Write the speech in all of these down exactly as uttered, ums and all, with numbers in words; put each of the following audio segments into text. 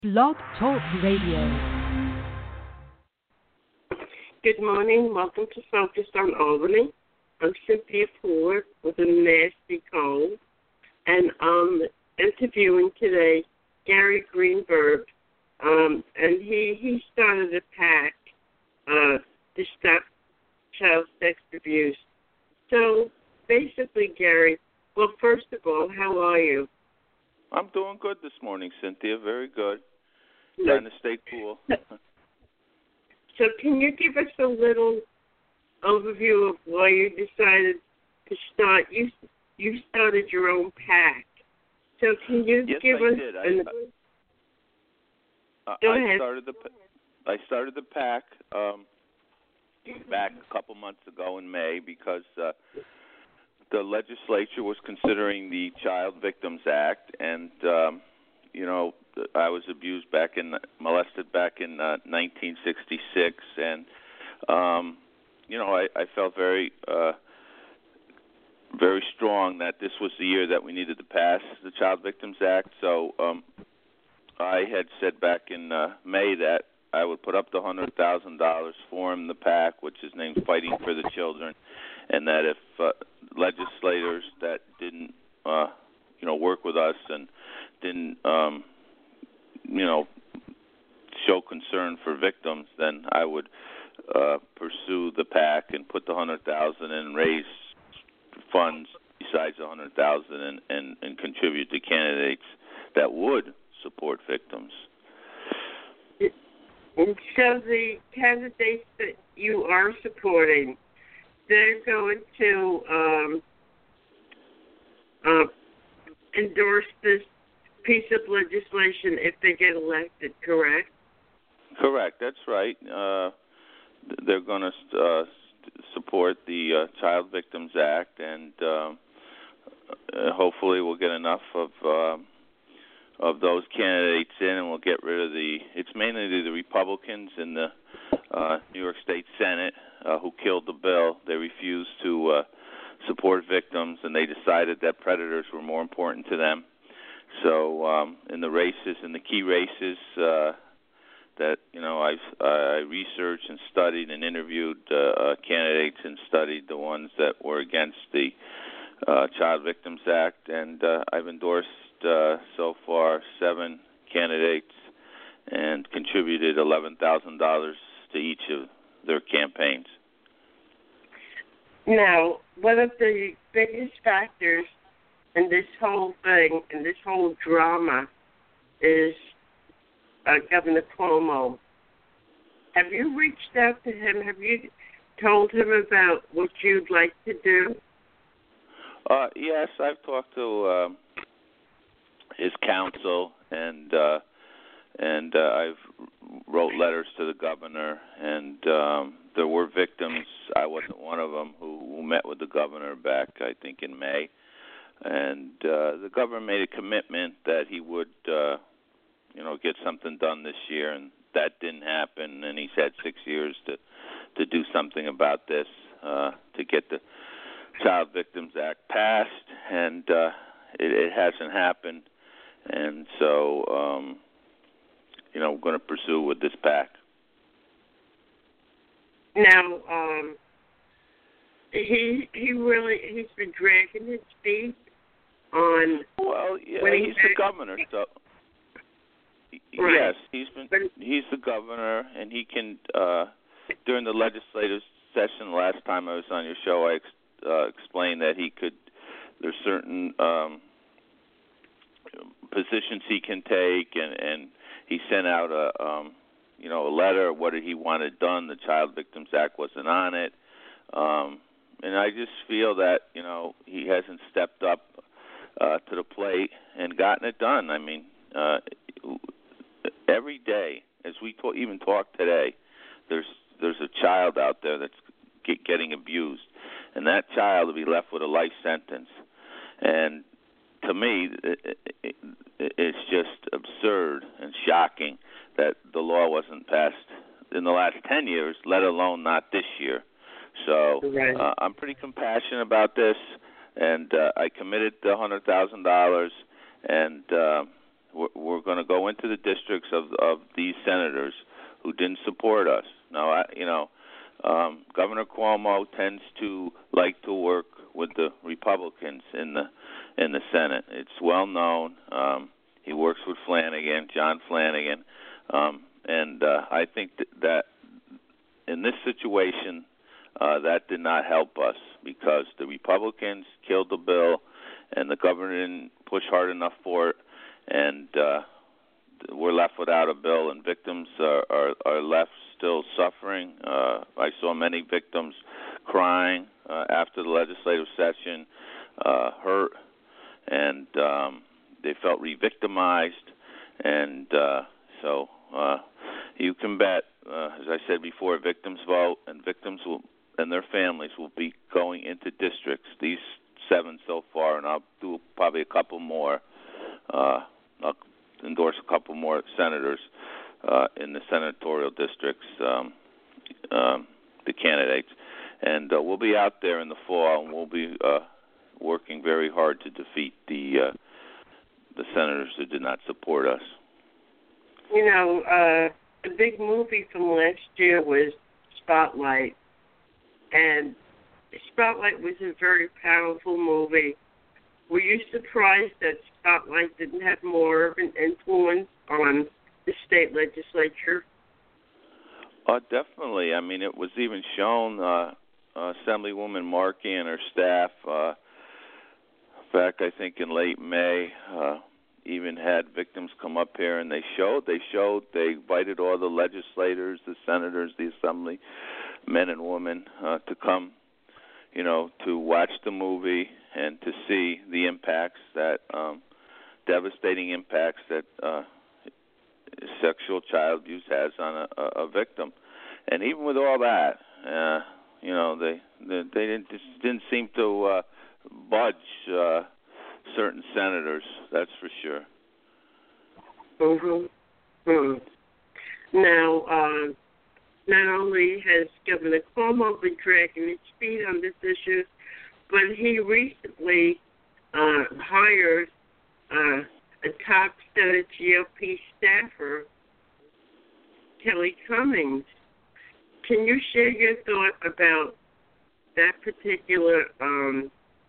Blog Talk Radio. Good morning. Welcome to Focus on Albany. I'm Cynthia Ford with a nasty cold, and I'm interviewing today Gary Greenberg, um, and he, he started a PAC uh, to stop child sex abuse. So basically, Gary, well, first of all, how are you? I'm doing good this morning, Cynthia. Very good. Good. Trying to stay cool. So can you give us a little overview of why you decided to start? You you started your own PAC. So can you yes, give I us? Did. An, I, go I ahead. started the I started the PAC um, back a couple months ago in May because uh, the legislature was considering the Child Victims Act, and um, you know, I was abused back in, molested back in uh, nineteen sixty-six, and um, you know, I, I felt very, uh, very strong that this was the year that we needed to pass the Child Victims Act. So um, I had said back in uh, May that I would put up the hundred thousand dollars, form the PAC, which is named Fighting for the Children, and that if uh, legislators that didn't, uh, you know, work with us and didn't, um, you know, show concern for victims, then I would uh, pursue the PAC and put the hundred thousand and raise funds besides the hundred thousand and, and, and contribute to candidates that would support victims. And so the candidates that you are supporting, they're going to um, uh, endorse this piece of legislation if they get elected, correct? Correct, that's right. Uh, they're going to uh, support the uh, Child Victims Act, and uh, uh, hopefully we'll get enough of uh, of those candidates in, and we'll get rid of the, it's mainly the Republicans in the uh, New York State Senate uh, who killed the bill. They refused to uh, support victims, and they decided that predators were more important to them. So um, in the races, in the key races uh, that, you know, I've I researched and studied and interviewed uh, uh, candidates and studied the ones that were against the uh, Child Victims Act, and uh, I've endorsed uh, so far seven candidates and contributed eleven thousand dollars to each of their campaigns. Now, one of the biggest factors in this whole thing, in this whole drama, is uh, Governor Cuomo. Have you reached out to him? Have you told him about what you'd like to do? Uh, yes, I've talked to uh, his counsel, and uh, and uh, I've wrote letters to the governor, and um, there were victims. I wasn't one of them who, who met with the governor back, I think, in May. And uh, the governor made a commitment that he would, uh, you know, get something done this year, and that didn't happen. And he's had six years to, to do something about this, uh, to get the Child Victims Act passed, and uh, it, it hasn't happened. And so, um, you know, we're going to pursue with this PAC. Now, um, he he really he's been dragging his feet on. Well, yeah, when he's the governor, so right. yes, he's been he's the governor, and he can uh, during the legislative session last time I was on your show, I ex- uh, explained that he could. There's certain um, positions he can take, and, and he sent out a um, you know a letter. What did he want it done? The Child Victims Act wasn't on it. Um, And I just feel that, you know, he hasn't stepped up uh, to the plate and gotten it done. I mean, uh, every day, as we talk, even talk today, there's there's a child out there that's get, getting abused, and that child will be left with a life sentence. And to me, it, it, it's just absurd and shocking that the law wasn't passed in the last ten years, let alone not this year. So uh, I'm pretty compassionate about this, and uh, I committed the one hundred thousand dollars, and uh, we're, we're going to go into the districts of of these senators who didn't support us. Now, I, you know, um, Governor Cuomo tends to like to work with the Republicans in the in the Senate. It's well known. Um, he works with Flanagan, John Flanagan, um, and uh, I think that, that in this situation, uh, that did not help us because the Republicans killed the bill, and the governor didn't push hard enough for it, and uh, we're left without a bill, and victims are, are, are left still suffering. Uh, I saw many victims crying uh, after the legislative session, uh, hurt, and um, they felt re-victimized, and uh, so uh, you can bet, uh, as I said before, victims vote, and victims will and their families will be going into districts. These seven so far, and I'll do probably a couple more. Uh, I'll endorse a couple more senators uh, in the senatorial districts, um, um, the candidates, and uh, we'll be out there in the fall, and we'll be uh, working very hard to defeat the uh, the senators who did not support us. You know, uh, the big movie from last year was Spotlight, and Spotlight was a very powerful movie. Were you surprised that Spotlight didn't have more of an influence on the state legislature? Uh, definitely. I mean, it was even shown, uh, uh, Assemblywoman Markey and her staff, uh, back, I think, in late May, uh, even had victims come up here, and they showed, they showed, they invited all the legislators, the senators, the assembly, men and women, uh, to come, you know, to watch the movie and to see the impacts that, um, devastating impacts that uh, sexual child abuse has on a, a victim. And even with all that, uh, you know, they they, they didn't, just didn't seem to uh, budge uh, certain senators, that's for sure. Mm-hmm. Mm-hmm. Now, uh, not only has Governor Cuomo been dragging his feet on this issue, but he recently uh, hired uh, a top Senate G O P staffer, Kelly Cummings. Can you share your thought about that particular, um,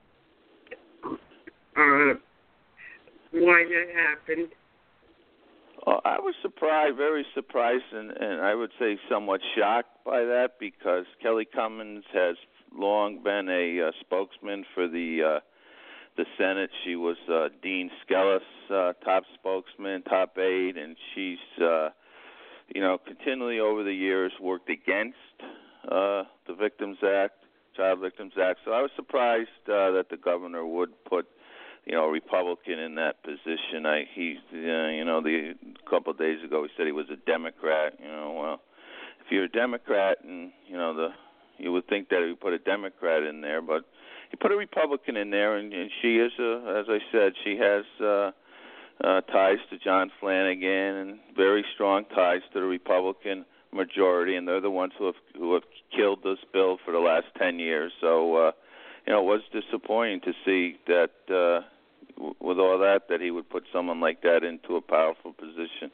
uh, why that happened? Well, I was surprised, very surprised, and, and I would say somewhat shocked by that because Kelly Cummings has long been a uh, spokesman for the uh, the Senate. She was uh, Dean Skelos' uh, top spokesman, top aide, and she's, uh, you know, continually over the years worked against uh, the Victims Act, Child Victims Act. So I was surprised uh, that the governor would put, you know, a Republican in that position. I he, uh, you know, the a couple of days ago he said he was a Democrat. You know, well, if you're a Democrat, and you know the, you would think that he would put a Democrat in there, but he put a Republican in there, and, and she is, a, as I said, she has uh, uh, ties to John Flanagan and very strong ties to the Republican majority, and they're the ones who have who have killed this bill for the last ten years. So, uh, you know, it was disappointing to see that, uh, w- with all that, that he would put someone like that into a powerful position.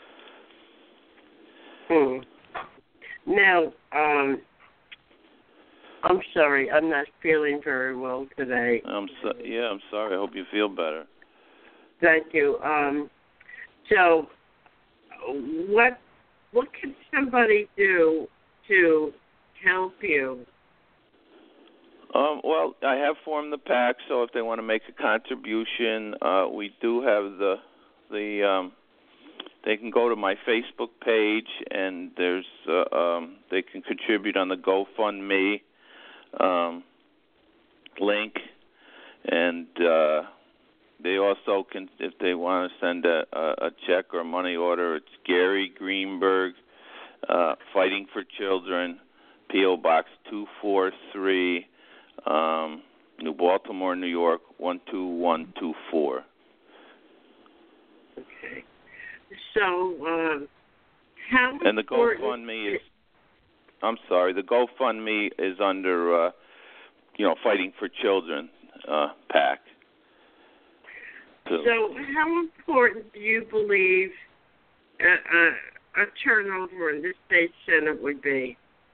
Hmm. Now, um, I'm sorry, I'm not feeling very well today. I'm so, yeah, I'm sorry. I hope you feel better. Thank you. Um, so, what what can somebody do to help you? Um, well, I have formed the PAC, so if they want to make a contribution, uh, we do have the the. Um, they can go to my Facebook page, and there's uh, um, they can contribute on the GoFundMe um, link, and uh, they also can, if they want to send a, a, a check or a money order, it's Gary Greenberg, uh, Fighting for Children, P O Box two four three, um, New Baltimore, New York one two one two four. Okay. So, uh, how and the important... GoFundMe is, I'm sorry, the GoFundMe is under, uh, you know, Fighting for Children uh, PAC. So, so how important do you believe a, a, a turnover in the state Senate would be?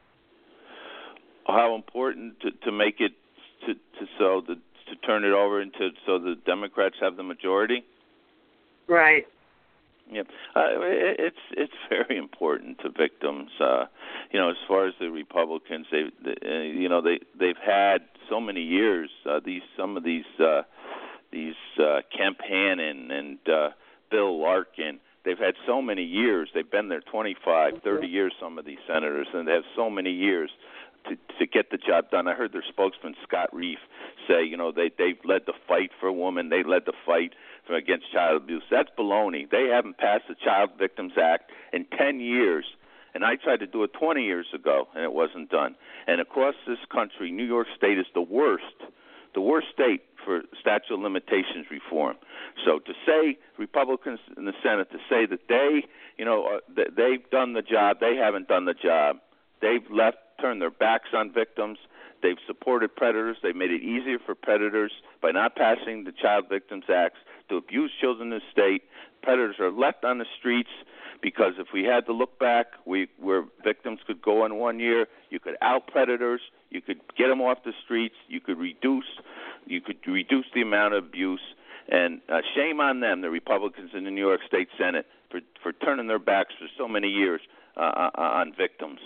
How important to, to make it to, to so the to turn it over into so the Democrats have the majority? Right. Yeah, uh, it's it's very important to victims. Uh, you know, as far as the Republicans, they, they uh, you know they they've had so many years. Uh, these some of these uh, these uh, Kemp Hannon and uh, Bill Larkin. They've had so many years. They've been there twenty-five, thirty years. Some of these senators, and they have so many years to to get the job done. I heard their spokesman Scott Reef say, you know, they they've led the fight for women. They led the fight for, against child abuse. That's baloney. They haven't passed the Child Victims Act in ten years, and I tried to do it twenty years ago, and it wasn't done. And across this country, New York State is the worst, the worst state for statute of limitations reform. So to say Republicans in the Senate to say that they, you know, uh, that they've done the job, they haven't done the job. They've left, turned their backs on victims. They've supported predators. They've made it easier for predators by not passing the Child Victims Act to abuse children in the state. Predators are left on the streets because if we had to look back, we where victims could go in one year, you could out predators, you could get them off the streets, you could reduce, you could reduce the amount of abuse. And uh, shame on them, the Republicans in the New York State Senate, for for turning their backs for so many years uh, on victims.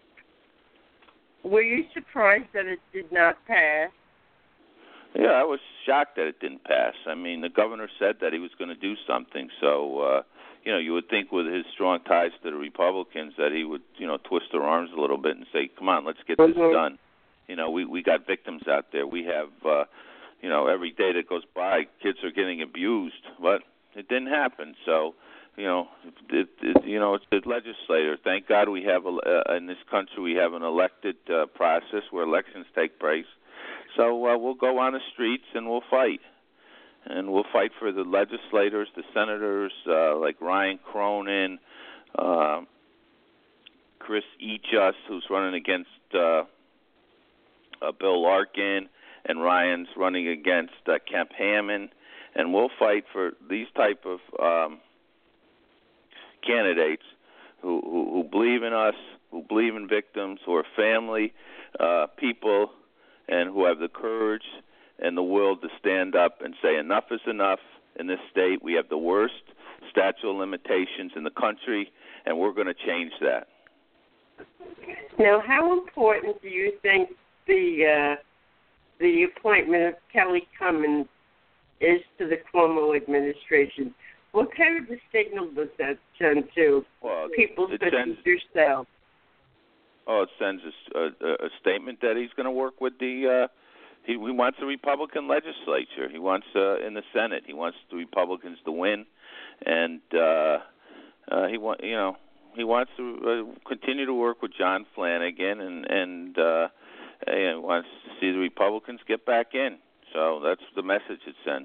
Were you surprised that it did not pass? Yeah, I was shocked that it didn't pass. I mean, the governor said that he was going to do something, so, uh, you know, you would think with his strong ties to the Republicans that he would, you know, twist their arms a little bit and say, come on, let's get this mm-hmm. done. You know, we, we got victims out there. We have, uh, you know, every day that goes by, kids are getting abused, but it didn't happen. So, you know, it, it, you know, it's the legislator. Thank God we have, a, uh, in this country, we have an elected uh, process where elections take place. So uh, we'll go on the streets and we'll fight. And we'll fight for the legislators, the senators, uh, like Ryan Cronin, uh, Chris Eachus, who's running against uh, uh, Bill Larkin, and Ryan's running against uh, Kemp Hannon. And we'll fight for these type of um, candidates who, who, who believe in us, who believe in victims, who are family uh, people, and who have the courage and the will to stand up and say enough is enough in this state. We have the worst statute of limitations in the country, and we're going to change that. Now, how important do you think the uh, the appointment of Kelly Cummins is to the Cuomo administration? What kind of a signal does that send to well, people such sends, as yourself? Oh, it sends a, a, a statement that he's going to work with the. Uh, he, he wants a Republican legislature. He wants uh, in the Senate. He wants the Republicans to win, and uh, uh, he want you know he wants to uh, continue to work with John Flanagan, and and uh, and wants to see the Republicans get back in. So that's the message it sends.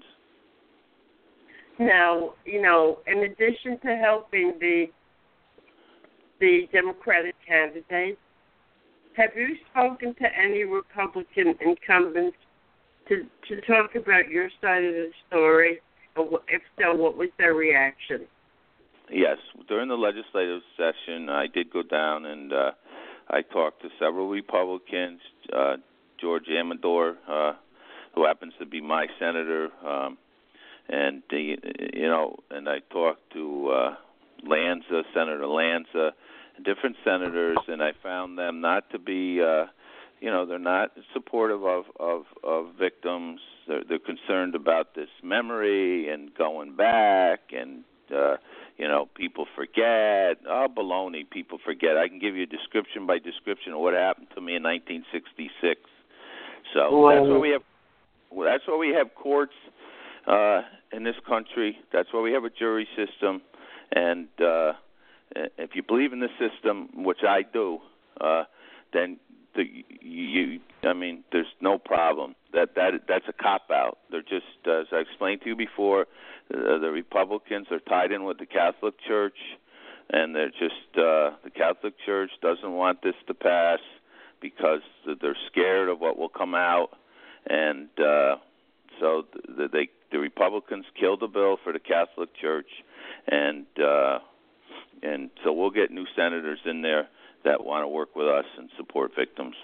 Now, you know, in addition to helping the the Democratic candidates, have you spoken to any Republican incumbents to to talk about your side of the story? If so, what was their reaction? Yes, during the legislative session, I did go down and uh, I talked to several Republicans, uh, George Amador, uh, who happens to be my senator, um, and the, you know, and I talked to uh, Lanza, Senator Lanza, different senators, and I found them not to be, uh, you know, they're not supportive of of, of victims. They're, they're concerned about this memory and going back, and uh, you know, people forget. Oh, baloney, people forget. I can give you a description by description of what happened to me in nineteen sixty-six. So wow. that's why we have. That's why we have courts uh, in this country. That's why we have a jury system, and uh, if you believe in the system, which I do, uh, then the, you. I mean, there's no problem. That that that's a cop out. They're just, uh, as I explained to you before, uh, the Republicans are tied in with the Catholic Church, and they're just uh, the Catholic Church doesn't want this to pass because they're scared of what will come out. And uh, so they the Republicans killed a bill for the Catholic Church, and uh, and so we'll get new senators in there that want to work with us and support victims.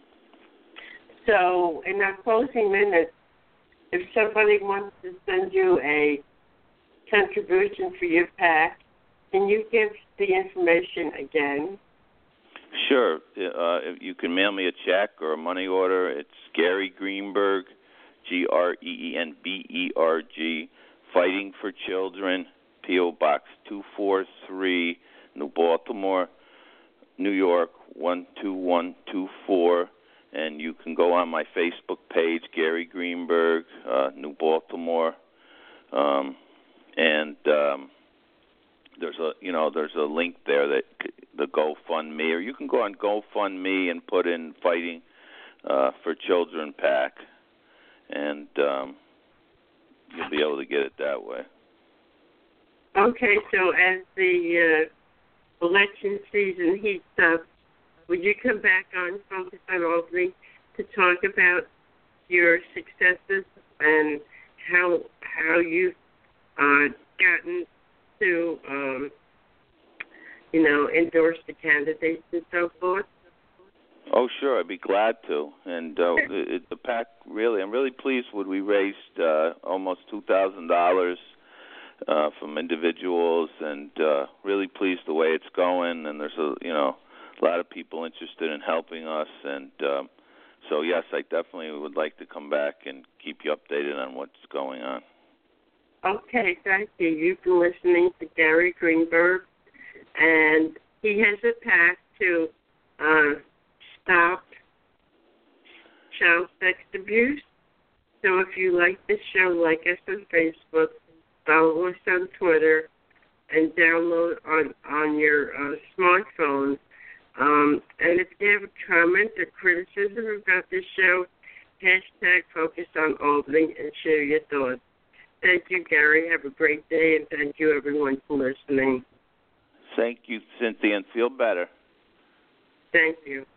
So, in our closing minutes, if somebody wants to send you a contribution for your PAC, can you give the information again? Sure. Uh, you can mail me a check or a money order. It's Gary Greenberg, G R E E N B E R G, Fighting for Children, P O. Box two four three, New Baltimore, New York, one two one two four. And you can go on my Facebook page, Gary Greenberg, uh, New Baltimore, um, and um, there's a you know there's a link there that the GoFundMe, or you can go on GoFundMe and put in Fighting uh, for Children PAC, and um, you'll be able to get it that way. Okay, so as the uh, election season heats up, would you come back on Focus on Albany to talk about your successes and how how you've uh, gotten to, um, you know, endorse the candidates and so forth? Oh, sure, I'd be glad to. And uh, the, the PAC, really, I'm really pleased with we raised uh, almost two thousand dollars uh, from individuals, and uh, really pleased the way it's going. And there's a, you know, a lot of people interested in helping us, and um, so yes, I definitely would like to come back and keep you updated on what's going on. Okay, thank you. You've been listening to Gary Greenberg, and he has a PAC to uh, stop child sex abuse. So if you like this show, like us on Facebook, follow us on Twitter, and download on, on your uh, smartphone. Um, and if you have a comment or criticism about this show, hashtag Focus on Albany and share your thoughts. Thank you, Gary. Have a great day, and thank you, everyone, for listening. Thank you, Cynthia, and feel better. Thank you.